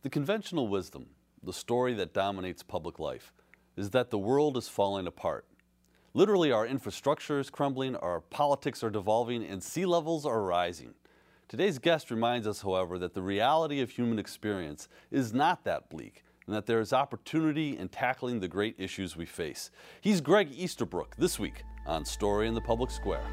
The conventional wisdom, the story that dominates public life, is that the world is falling apart. Literally, our infrastructure is crumbling, our politics are devolving, and sea levels are rising. Today's guest reminds us, however, that the reality of human experience is not that bleak, and that there is opportunity in tackling the great issues we face. He's Greg Easterbrook this week on Story in the Public Square.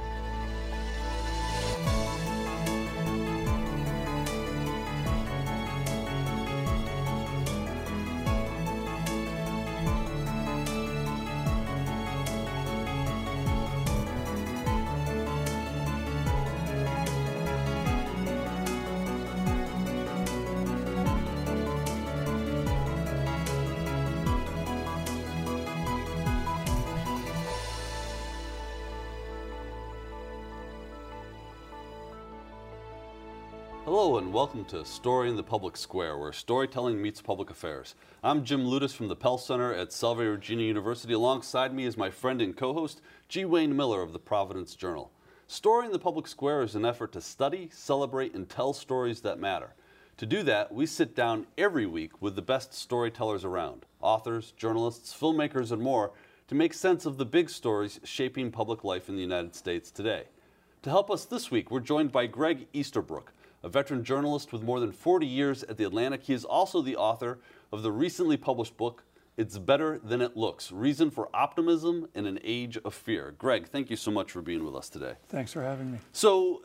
Hello and welcome to Story in the Public Square, where storytelling meets public affairs. I'm Jim Ludis from the Pell Center at Salve Regina University. Alongside me is my friend and co-host, G. Wayne Miller of the Providence Journal. Story in the Public Square is an effort to study, celebrate, and tell stories that matter. To do that, we sit down every week with the best storytellers around, authors, journalists, filmmakers, and more, to make sense of the big stories shaping public life in the United States today. To help us this week, we're joined by Greg Easterbrook, a veteran journalist with more than 40 years at The Atlantic. He is also the author of the recently published book, It's Better Than It Looks, Reason for Optimism in an Age of Fear. Greg, thank you so much for being with us today. Thanks for having me. So,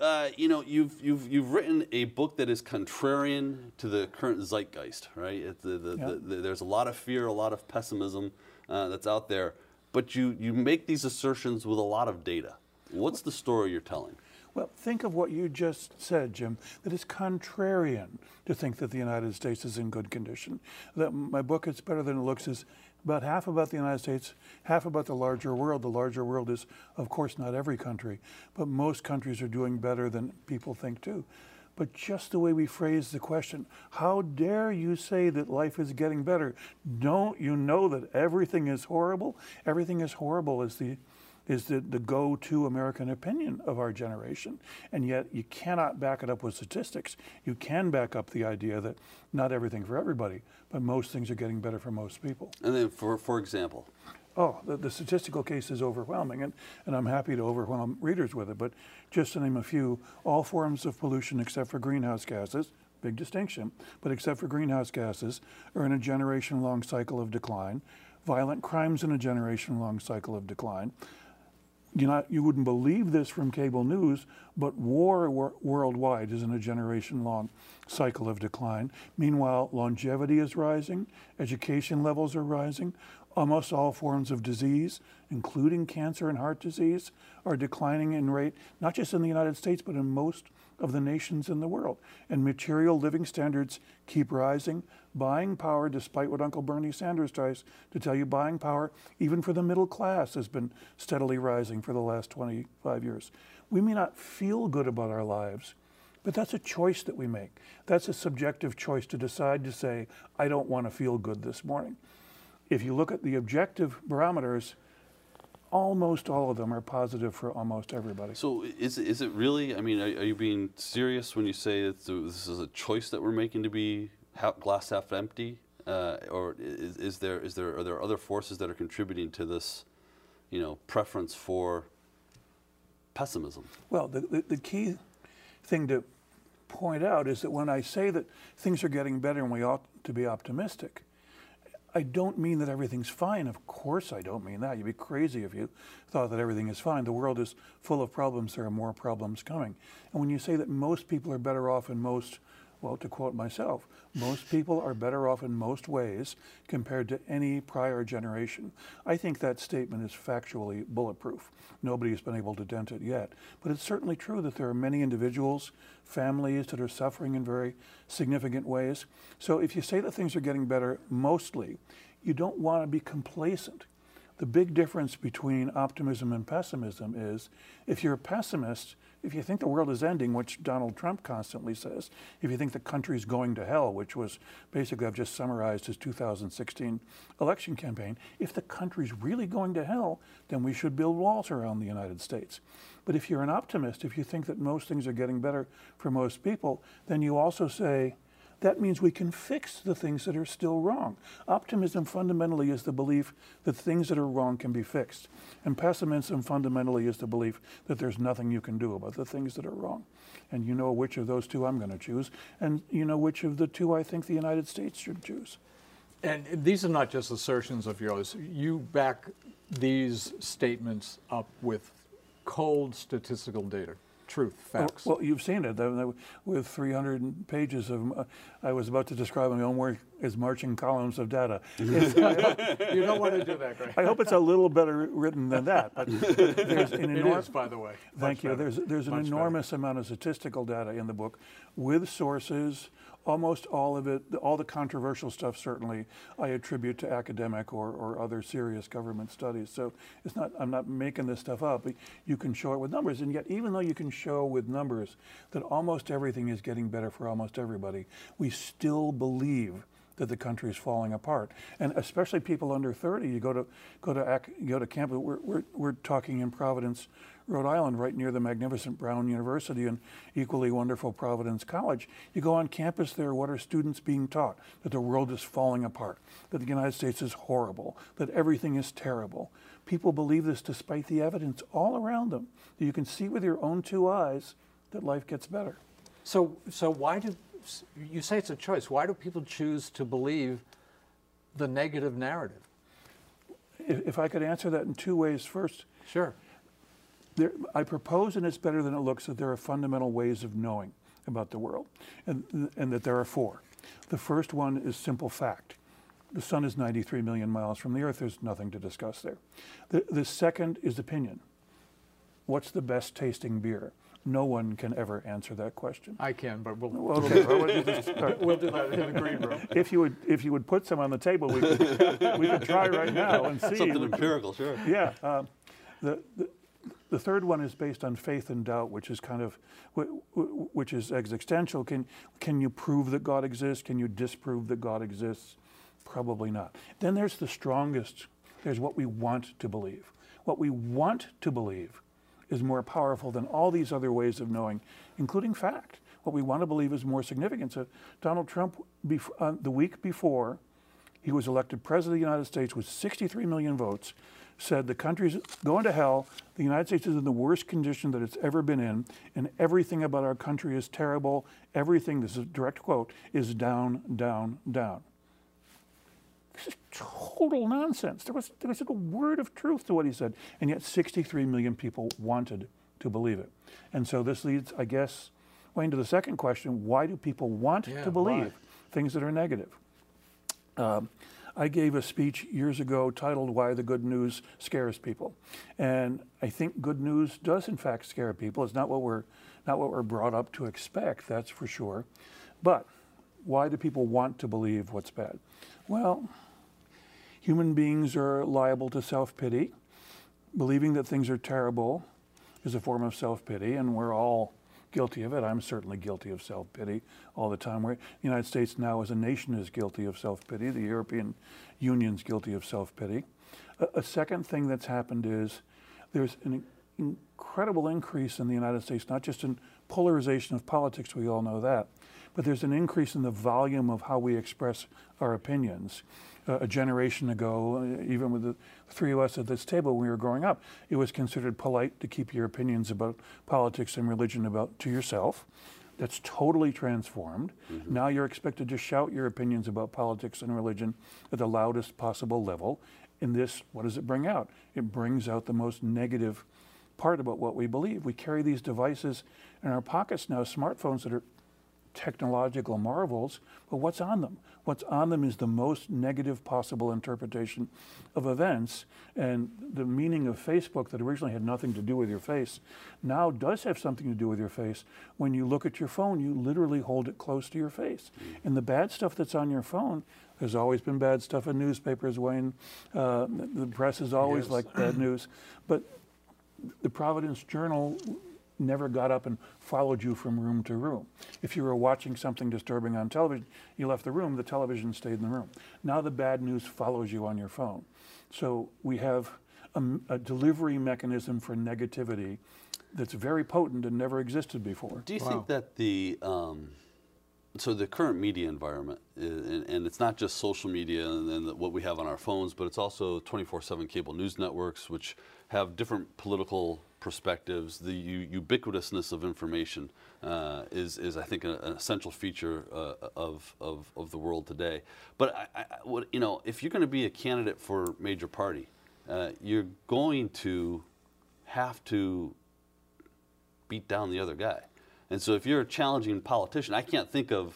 you've written a book that is contrarian to the current zeitgeist, right? There's a lot of fear, a lot of pessimism that's out there, but you make these assertions with a lot of data. What's the story you're telling? Well, think of what you just said, Jim, that it's contrarian to think that the United States is in good condition. That my book, It's Better Than It Looks, is about half about the United States, half about the larger world. The larger world is, of course, not every country, but most countries are doing better than people think too. But just the way we phrase the question, how dare you say that life is getting better? Don't you know that everything is horrible? Everything is horrible is the go-to American opinion of our generation. And yet you cannot back it up with statistics. You can back up the idea that not everything for everybody, but most things are getting better for most people. And then for example? Oh, the statistical case is overwhelming, and I'm happy to overwhelm readers with it, but just to name a few, all forms of pollution except for greenhouse gases, big distinction, but except for greenhouse gases, are in a generation-long cycle of decline. Violent crimes in a generation-long cycle of decline. You wouldn't believe this from cable news, but war worldwide is in a generation-long cycle of decline. Meanwhile, longevity is rising, education levels are rising, almost all forms of disease, including cancer and heart disease, are declining in rate, not just in the United States, but in most of the nations in the world. And material living standards keep rising. Buying power, despite what Uncle Bernie Sanders tries to tell you, buying power, even for the middle class, has been steadily rising for the last 25 years. We may not feel good about our lives, but that's a choice that we make. That's a subjective choice to decide to say, I don't want to feel good this morning. If you look at the objective barometers, almost all of them are positive for almost everybody. So is it really, I mean, are you being serious when you say that this is a choice that we're making to be glass half empty? Or are there other forces that are contributing to this, preference for pessimism? Well, the key thing to point out is that when I say that things are getting better and we ought to be optimistic, I don't mean that everything's fine. Of course I don't mean that. You'd be crazy if you thought that everything is fine. The world is full of problems. There are more problems coming. And when you say that most people are better off in most, well, to quote myself, most people are better off in most ways compared to any prior generation, I think that statement is factually bulletproof. Nobody's been able to dent it yet. But it's certainly true that there are many individuals, families that are suffering in very significant ways. So if you say that things are getting better mostly, you don't want to be complacent. The big difference between optimism and pessimism is if you're a pessimist, if you think the world is ending, which Donald Trump constantly says, if you think the country's going to hell, which was basically, I've just summarized his 2016 election campaign, if the country's really going to hell, then we should build walls around the United States. But if you're an optimist, if you think that most things are getting better for most people, then you also say that means we can fix the things that are still wrong. Optimism fundamentally is the belief that things that are wrong can be fixed. And pessimism fundamentally is the belief that there's nothing you can do about the things that are wrong. And you know which of those two I'm going to choose, and you know which of the two I think the United States should choose. And these are not just assertions of yours. You back these statements up with cold statistical data, truth, facts. Well, you've seen it with 300 pages of. I was about to describe my own work as marching columns of data. You don't want to do that, Greg. I hope it's a little better written than that. But there's an It is, by the way. Thank you. Better. There's an enormous amount of statistical data in the book with sources. Almost all of it, all the controversial stuff, certainly, I attribute to academic or other serious government studies. So it's not, I'm not making this stuff up. You can show it with numbers. And yet, even though you can show with numbers that almost everything is getting better for almost everybody, we still believe that the country is falling apart, and especially people under 30. You go to campus. We're talking in Providence, Rhode Island, right near the magnificent Brown University and equally wonderful Providence College. You go on campus there. What are students being taught? That the world is falling apart. That the United States is horrible. That everything is terrible. People believe this despite the evidence all around them. You can see with your own two eyes that life gets better. So why do you say it's a choice? Why do people choose to believe the negative narrative? If I could answer that in two ways. First, Sure. I propose, and it's better than it looks, that there are fundamental ways of knowing about the world, and that there are four. The first one is simple fact. The sun is 93 million miles from the Earth. There's nothing to discuss there. The second is opinion. What's the best tasting beer? No one can ever answer that question. I can, but we'll We'll do that in the green room. If you would put some on the table, we could try right now and see. Something empirical, sure. Yeah. The third one is based on faith and doubt, which is kind of, which is existential. Can you prove that God exists? Can you disprove that God exists? Probably not. Then there's the strongest. There's what we want to believe. What we want to believe is more powerful than all these other ways of knowing, including fact. What we want to believe is more significant. So Donald Trump, the week before he was elected president of the United States with 63 million votes, said the country's going to hell, the United States is in the worst condition that it's ever been in, and everything about our country is terrible. Everything, this is a direct quote, is down, down, down. This is total nonsense. There wasn't a word of truth to what he said, and yet 63 million people wanted to believe it. And so this leads, I guess, Wayne, to the second question: why do people want to believe things that are negative? I gave a speech years ago titled "Why the Good News Scares People," and I think good news does in fact scare people. It's not what we're brought up to expect, that's for sure. But why do people want to believe what's bad? Well, human beings are liable to self-pity. Believing that things are terrible is a form of self-pity, and we're all guilty of it. I'm certainly guilty of self-pity all the time. The United States now as a nation is guilty of self-pity. The European Union's guilty of self-pity. A second thing that's happened is there's an incredible increase in the United States, not just in polarization of politics, we all know that, but there's an increase in the volume of how we express our opinions. A generation ago, even with the three of us at this table when we were growing up, it was considered polite to keep your opinions about politics and religion to yourself. That's totally transformed. Mm-hmm. Now you're expected to shout your opinions about politics and religion at the loudest possible level. In this, what does it bring out? It brings out the most negative part about what we believe. We carry these devices in our pockets now, smartphones that are technological marvels, but what's on them? What's on them is the most negative possible interpretation of events, and the meaning of Facebook that originally had nothing to do with your face now does have something to do with your face. When you look at your phone, you literally hold it close to your face. And the bad stuff that's on your phone, there's always been bad stuff in newspapers, Wayne. The press is always like bad news. But the Providence Journal never got up and followed you from room to room. If you were watching something disturbing on television, you left the room, the television stayed in the room. Now the bad news follows you on your phone. So we have a delivery mechanism for negativity that's very potent and never existed before. Do you think that the So the current media environment, and it's not just social media and what we have on our phones, but it's also 24/7 cable news networks, which have different political perspectives. The ubiquitousness of information is I think, an essential feature of the world today. But if you're going to be a candidate for major party, you're going to have to beat down the other guy. And so if you're a challenging politician, I can't think of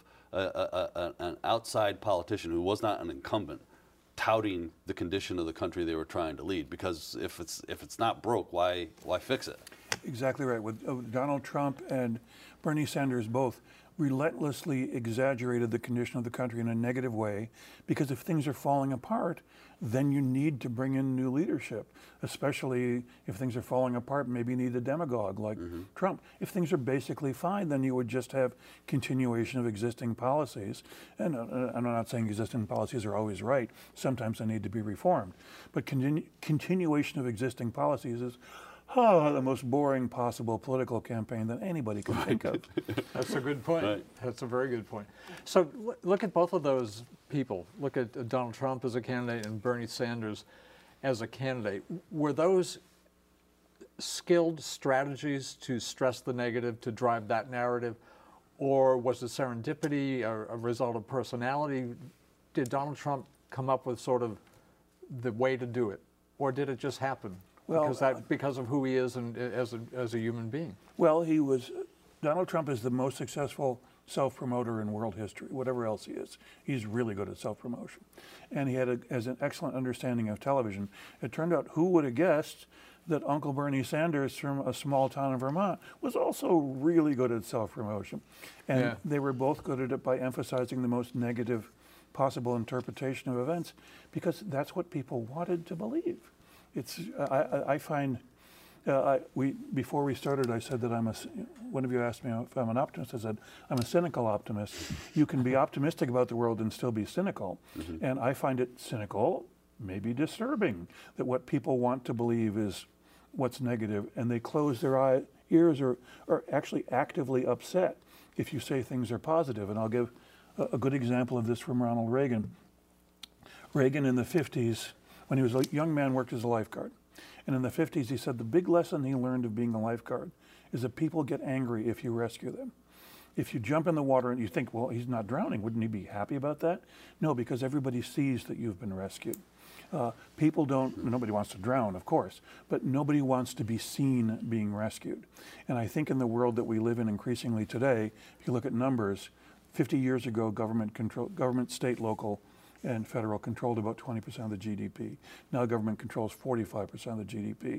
an outside politician who was not an incumbent touting the condition of the country they were trying to lead, because if it's not broke, why fix it? Exactly right. With Donald Trump and Bernie Sanders both relentlessly exaggerated the condition of the country in a negative way, because if things are falling apart, then you need to bring in new leadership, especially if things are falling apart. Maybe you need a demagogue like Trump. If things are basically fine, then you would just have continuation of existing policies. And I'm not saying existing policies are always right. Sometimes they need to be reformed. But continuation of existing policies is the most boring possible political campaign that anybody can think of. That's a good point. Right. That's a very good point. So look at both of those people. Look at Donald Trump as a candidate and Bernie Sanders as a candidate. Were those skilled strategies to stress the negative, to drive that narrative, or was it serendipity, a result of personality? Did Donald Trump come up with sort of the way to do it, or did it just happen? Well, Because of who he is and as a human being. Well, Donald Trump is the most successful self-promoter in world history, whatever else he is. He's really good at self-promotion. And he has an excellent understanding of television. It turned out, who would have guessed that Uncle Bernie Sanders from a small town in Vermont was also really good at self-promotion. And they were both good at it by emphasizing the most negative possible interpretation of events, because that's what people wanted to believe. I find, before we started, I said that one of you asked me if I'm an optimist. I said, I'm a cynical optimist. You can be optimistic about the world and still be cynical. And I find it cynical, maybe disturbing, that what people want to believe is what's negative, and they close their ears or are actually actively upset if you say things are positive. And I'll give a good example of this from Ronald Reagan. Reagan in the 50s, when he was a young man, worked as a lifeguard. And in the 50s, he said the big lesson he learned of being a lifeguard is that people get angry if you rescue them. If you jump in the water and you think, well, he's not drowning, wouldn't he be happy about that? No, because everybody sees that you've been rescued. Nobody wants to drown, of course, but nobody wants to be seen being rescued. And I think in the world that we live in increasingly today, if you look at numbers, 50 years ago, government, state, local, and federal controlled about 20% of the GDP. Now government controls 45% of the GDP.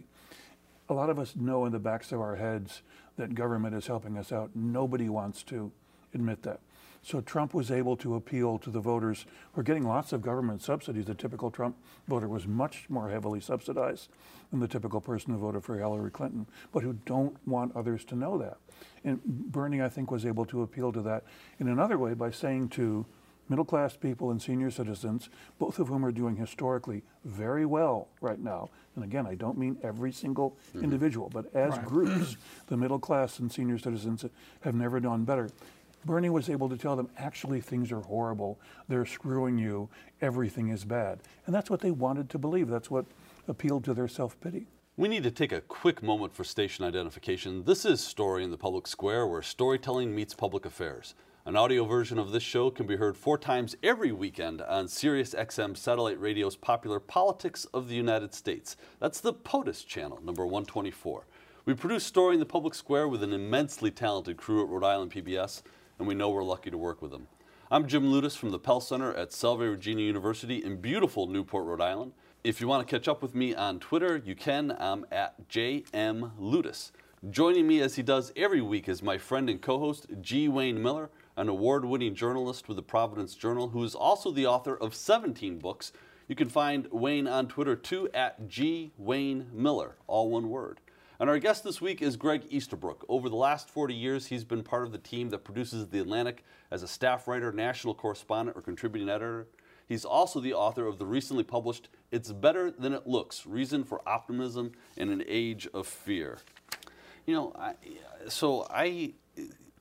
A lot of us know in the backs of our heads that government is helping us out. Nobody wants to admit that. So Trump was able to appeal to the voters who are getting lots of government subsidies. The typical Trump voter was much more heavily subsidized than the typical person who voted for Hillary Clinton, but who don't want others to know that. And Bernie, I think, was able to appeal to that in another way by saying to middle-class people and senior citizens, both of whom are doing historically very well right now. And again, I don't mean every single individual, but as groups, the middle class and senior citizens have never done better. Bernie was able to tell them, actually, things are horrible. They're screwing you. Everything is bad. And that's what they wanted to believe. That's what appealed to their self-pity. We need to take a quick moment for station identification. This is Story in the Public Square, where storytelling meets public affairs. An audio version of this show can be heard 4 times every weekend on Sirius XM Satellite Radio's popular Politics of the United States. That's the POTUS channel, number 124. We produce Story in the Public Square with an immensely talented crew at Rhode Island PBS, and we know we're lucky to work with them. I'm Jim Lutis from the Pell Center at Salve Regina University in beautiful Newport, Rhode Island. If you want to catch up with me on Twitter, you can. I'm at JM Lutis. Joining me as he does every week is my friend and co-host, G. Wayne Miller, an award-winning journalist with the Providence Journal, who is also the author of 17 books. You can find Wayne on Twitter, too, at G. Wayne Miller, all one word. And our guest this week is Greg Easterbrook. Over the last 40 years, he's been part of the team that produces The Atlantic as a staff writer, national correspondent, or contributing editor. He's also the author of the recently published It's Better Than It Looks, Reason for Optimism in an Age of Fear. You know,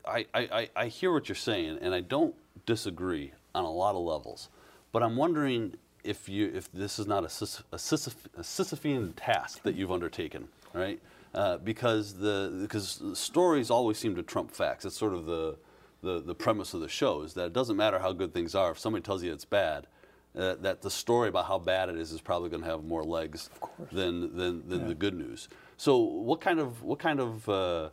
I hear what you're saying, and I don't disagree on a lot of levels. But I'm wondering if this is not a Sisyphean task that you've undertaken, right? Because stories always seem to trump facts. It's sort of the premise of the show, is that it doesn't matter how good things are. If somebody tells you it's bad, that the story about how bad it is probably going to have more legs than the good news. So what kind of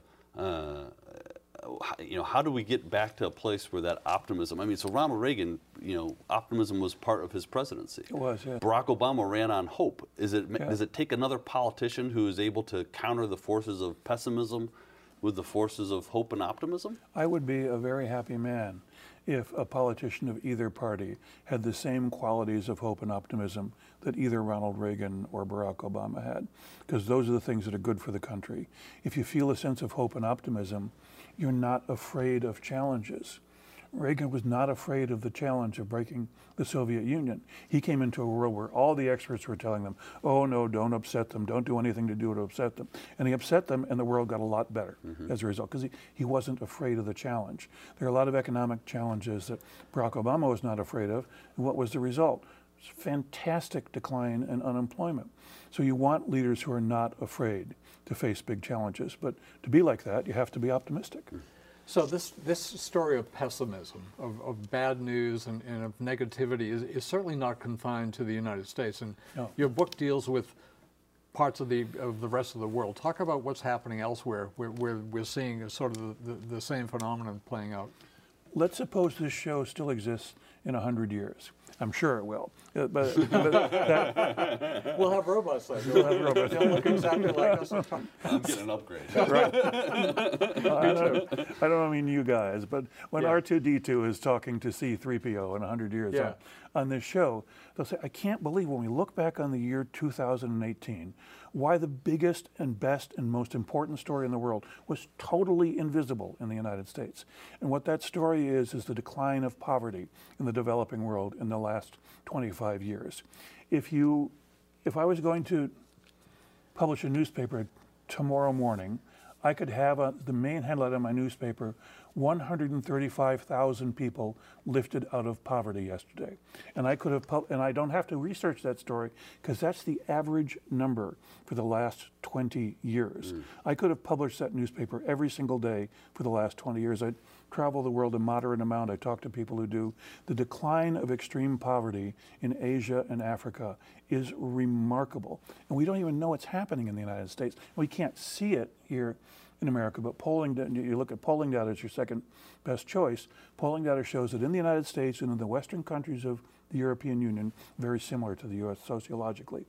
how do we get back to a place where that optimism? I mean, so Ronald Reagan, optimism was part of his presidency. It was, yeah. Barack Obama ran on hope. Does it take another politician who is able to counter the forces of pessimism with the forces of hope and optimism? I would be a very happy man if a politician of either party had the same qualities of hope and optimism that either Ronald Reagan or Barack Obama had, because those are the things that are good for the country. If you feel a sense of hope and optimism, you're not afraid of challenges. Reagan was not afraid of the challenge of breaking the Soviet Union. He came into a world where all the experts were telling them, oh no, don't upset them, don't do anything to upset them. And he upset them, and the world got a lot better as a result, because he wasn't afraid of the challenge. There are a lot of economic challenges that Barack Obama was not afraid of, and what was the result? Fantastic decline in unemployment. So you want leaders who are not afraid to face big challenges, but to be like that, you have to be optimistic. So this story of pessimism, of bad news and of negativity is certainly not confined to the United States. And No. your book deals with parts of the rest of the world. Talk about what's happening elsewhere where we're seeing sort of the same phenomenon playing out. Let's suppose this show still exists in 100 years. I'm sure it will. But We'll have robots like we'll have robots. They'll look exactly like us. I'm getting an upgrade. Right. I don't mean you guys, but when R2-D2 is talking to C-3PO in 100 years on this show, they'll say, I can't believe when we look back on the year 2018, why the biggest and best and most important story in the world was totally invisible in the United States. And what that story is the decline of poverty in the developing world in the last 25 years. If I was going to publish a newspaper tomorrow morning, I could have the main headline on my newspaper, 135,000 people lifted out of poverty yesterday. And I could have, and I don't have to research that story because that's the average number for the last 20 years. I could have published that newspaper every single day for the last 20 years. I travel the world a moderate amount. I talk to people who do. The decline of extreme poverty in Asia and Africa is remarkable. And we don't even know what's happening in the United States. We can't see it here in America, but you look at polling data as your second best choice. Polling data shows that in the United States and in the Western countries of the European Union, very similar to the US sociologically.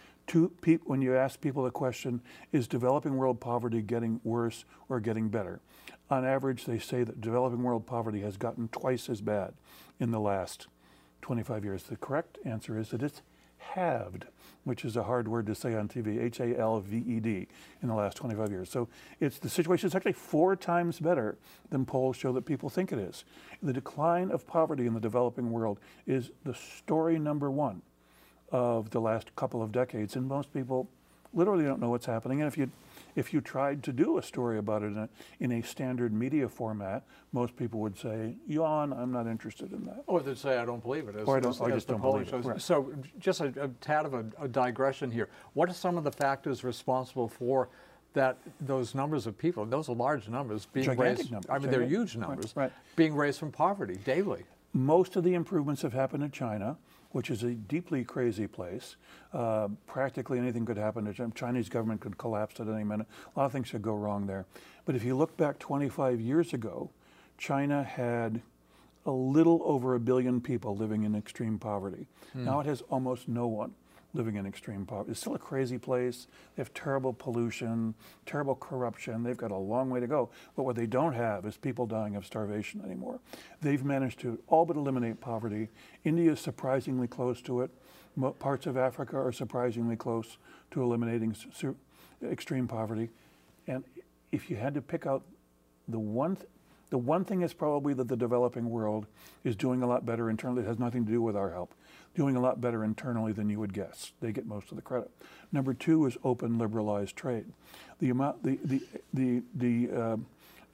When you ask people the question, is developing world poverty getting worse or getting better? On average, they say that developing world poverty has gotten twice as bad in the last 25 years. The correct answer is that it's halved, which is a hard word to say on TV, H-A-L-V-E-D, in the last 25 years. So the situation is actually 4 times better than polls show that people think it is. The decline of poverty in the developing world is the story number one of the last couple of decades, and most people literally don't know what's happening. And if you tried to do a story about it in a standard media format, most people would say, yawn, I'm not interested in that. Or they'd say, I don't believe it. Or I just don't believe it. Right. So just a tad of a digression here. What are some of the factors responsible for those numbers of people, those are large numbers, being Gigantic raised? numbers. I mean, they're huge numbers, being raised from poverty daily. Most of the improvements have happened in China, which is a deeply crazy place. Practically anything could happen to China. Chinese government could collapse at any minute. A lot of things could go wrong there. But if you look back 25 years ago, China had a little over 1 billion people living in extreme poverty. Now it has almost no one living in extreme poverty. It's still a crazy place. They have terrible pollution, terrible corruption. They've got a long way to go. But what they don't have is people dying of starvation anymore. They've managed to all but eliminate poverty. India is surprisingly close to it. Parts of Africa are surprisingly close to eliminating extreme poverty. And if you had to pick out the one thing is probably that the developing world is doing a lot better internally. It has nothing to do with our help. Doing a lot better internally than you would guess. They get most of the credit. Number 2 is open, liberalized trade. The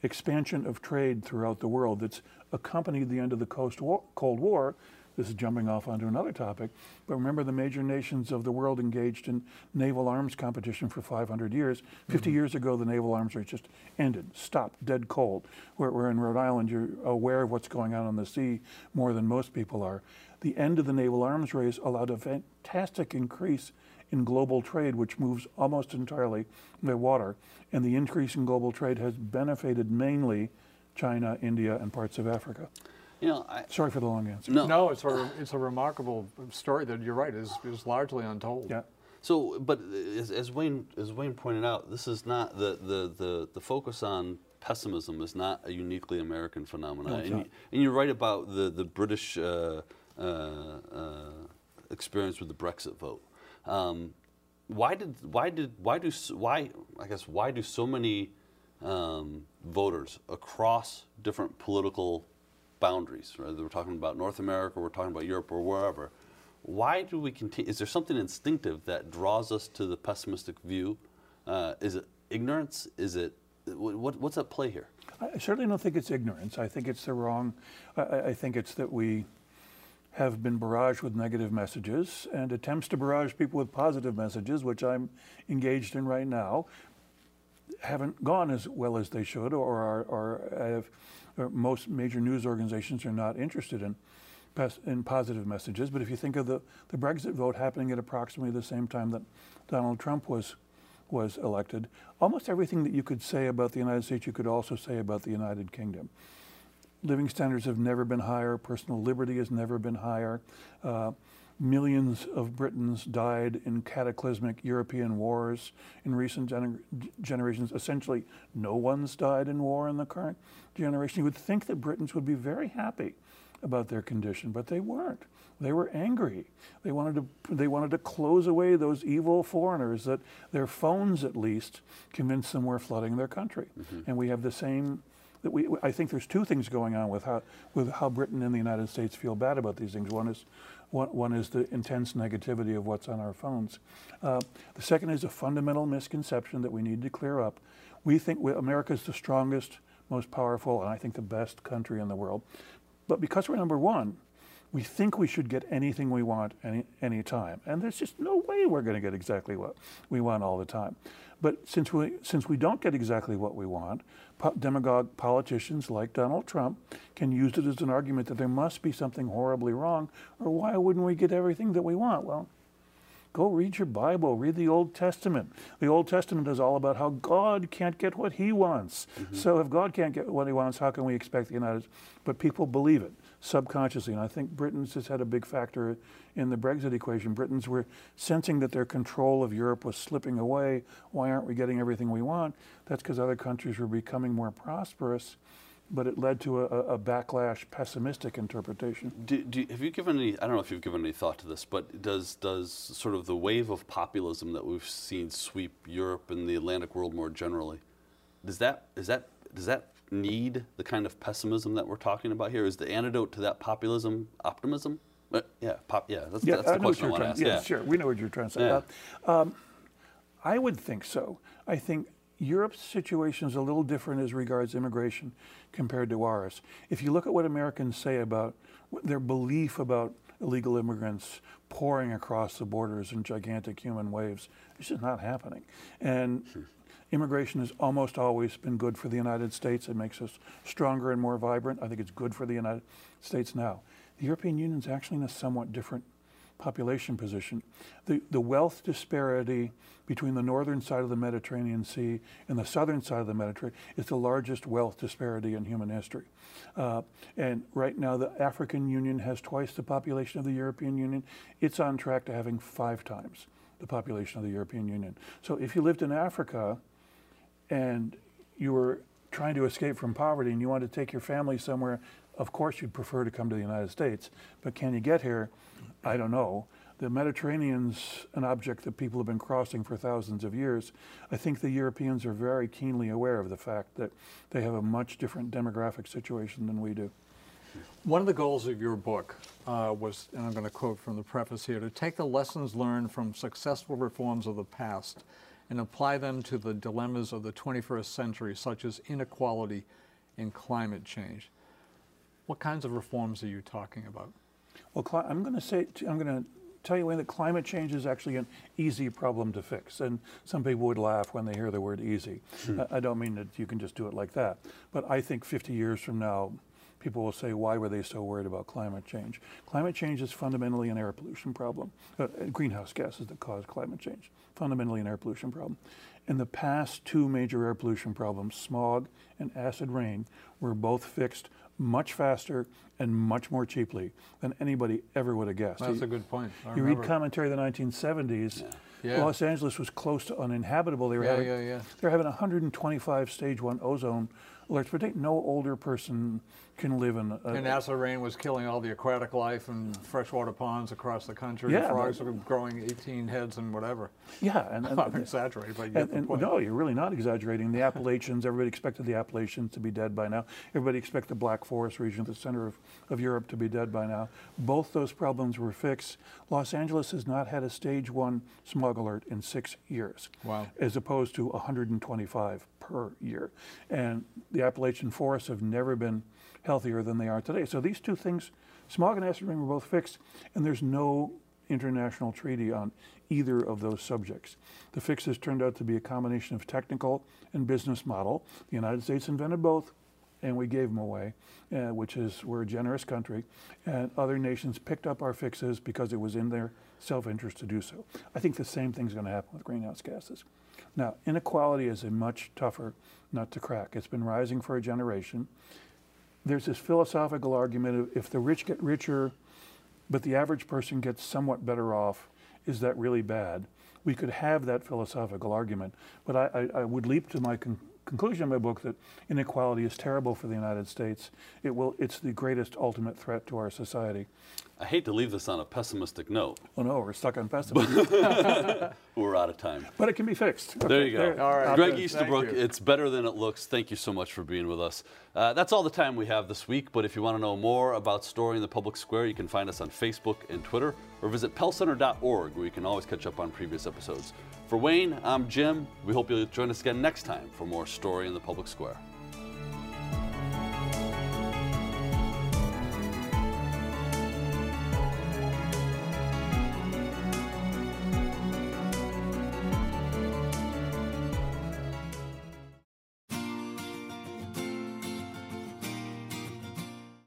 expansion of trade throughout the world that's accompanied the end of the Cold War. This is jumping off onto another topic, but remember the major nations of the world engaged in naval arms competition for 500 years. 50 years ago, the naval arms race just ended, stopped, dead cold. Where in Rhode Island, you're aware of what's going on the sea more than most people are. The end of the naval arms race allowed a fantastic increase in global trade, which moves almost entirely by water. And the increase in global trade has benefited mainly China, India, and parts of Africa. You know, Sorry for the long answer. No, it's a remarkable story that you're right is largely untold. Yeah. So, but as Wayne pointed out, this is not the focus on pessimism is not a uniquely American phenomenon. No, it's not. And you're right about the British experience with the Brexit vote. Why do so many voters across different political boundaries, whether we're talking about North America, we're talking about Europe, or wherever, why do we continue? Is there something instinctive that draws us to the pessimistic view? Is it ignorance? Is it what's at play here? I certainly don't think it's ignorance. I think it's the wrong. I think it's that we have been barraged with negative messages, and attempts to barrage people with positive messages, which I'm engaged in right now, haven't gone as well as they should, or most major news organizations are not interested in positive messages. But if you think of the Brexit vote happening at approximately the same time that Donald Trump was elected, almost everything that you could say about the United States, you could also say about the United Kingdom. Living standards have never been higher. Personal liberty has never been higher. Millions of Britons died in cataclysmic European wars in recent generations. Essentially, no one's died in war in the current generation. You would think that Britons would be very happy about their condition, but they weren't. They were angry. They wanted to close away those evil foreigners that their phones, at least, convinced them were flooding their country. And we have the same. I think there's two things going on with how Britain and the United States feel bad about these things. One is the intense negativity of what's on our phones. The second is a fundamental misconception that we need to clear up. We think America is the strongest, most powerful, and I think the best country in the world. But because we're number one, we think we should get anything we want any time. And there's just no way we're going to get exactly what we want all the time. But since we don't get exactly what we want, demagogue politicians like Donald Trump can use it as an argument that there must be something horribly wrong, or why wouldn't we get everything that we want? Well, go read your Bible, read the Old Testament. The Old Testament is all about how God can't get what he wants. So if God can't get what he wants, how can we expect the United States? But people believe it subconsciously, and I think Britain's has had a big factor in the Brexit equation. Britons were sensing that their control of Europe was slipping away. Why aren't we getting everything we want? That's because other countries were becoming more prosperous, but it led to a backlash, pessimistic interpretation. Have you given any? I don't know if you've given any thought to this, but does sort of the wave of populism that we've seen sweep Europe and the Atlantic world more generally, does that need the kind of pessimism that we're talking about here? Is the antidote to that populism optimism? That's the question I want to ask. Yeah, sure. We know what you're trying to say. I would think so. I think Europe's situation is a little different as regards immigration compared to ours. If you look at what Americans say about their belief about illegal immigrants pouring across the borders in gigantic human waves, it's just not happening. And immigration has almost always been good for the United States. It makes us stronger and more vibrant. I think it's good for the United States now. The European Union is actually in a somewhat different population position. The wealth disparity between the northern side of the Mediterranean Sea and the southern side of the Mediterranean is the largest wealth disparity in human history. And right now the African Union has twice the population of the European Union. It's on track to having 5 times the population of the European Union. So if you lived in Africa and you were trying to escape from poverty and you wanted to take your family somewhere, of course you'd prefer to come to the United States. But can you get here? I don't know. The Mediterranean's an object that people have been crossing for thousands of years. I think the Europeans are very keenly aware of the fact that they have a much different demographic situation than we do. One of the goals of your book was, and I'm going to quote from the preface here, to take the lessons learned from successful reforms of the past and apply them to the dilemmas of the 21st century, such as inequality and climate change. What kinds of reforms are you talking about? Well, I'm going to tell you, Wayne, that climate change is actually an easy problem to fix. And some people would laugh when they hear the word easy. I don't mean that you can just do it like that. But I think 50 years from now, people will say, why were they so worried about climate change? Climate change is fundamentally an air pollution problem. Greenhouse gases that cause climate change, fundamentally an air pollution problem. In the past, two major air pollution problems, smog and acid rain, were both fixed much faster and much more cheaply than anybody ever would have guessed. That's a good point. You read commentary of the 1970s, Los Angeles was close to uninhabitable. They were they were having 125 stage 1 ozone alerts, but no older person can live in and acid rain was killing all the aquatic life and freshwater ponds across the country. Yeah, frogs were growing 18 heads and whatever. Yeah, and I'm exaggerating, but you get the point. No, you're really not exaggerating. The Appalachians, everybody expected the Appalachians to be dead by now. Everybody expected the Black Forest region at the center of Europe to be dead by now. Both those problems were fixed. Los Angeles has not had a stage 1 smog alert in 6 years. Wow. As opposed to 125 per year. And the Appalachian forests have never been healthier than they are today. So these two things, smog and acid rain, were both fixed, and there's no international treaty on either of those subjects. The fixes turned out to be a combination of technical and business model. The United States invented both, and we gave them away, which is, we're a generous country, and other nations picked up our fixes because it was in their self-interest to do so. I think the same thing's going to happen with greenhouse gases. Now, inequality is a much tougher nut to crack. It's been rising for a generation. There's this philosophical argument of if the rich get richer, but the average person gets somewhat better off, is that really bad? We could have that philosophical argument, but I would leap to my conclusion in my book that inequality is terrible for the United States. It's the greatest ultimate threat to our society. I hate to leave this on a pessimistic note. Oh no, we're stuck on pessimism. We're out of time. But it can be fixed. Okay, there you go. All right. Greg Easterbrook, it's better than it looks. Thank you so much for being with us. That's all the time we have this week, but if you want to know more about Story in the Public Square, you can find us on Facebook and Twitter, or visit pellcenter.org, where you can always catch up on previous episodes. For Wayne, I'm Jim. We hope you'll join us again next time for more Story in the Public Square.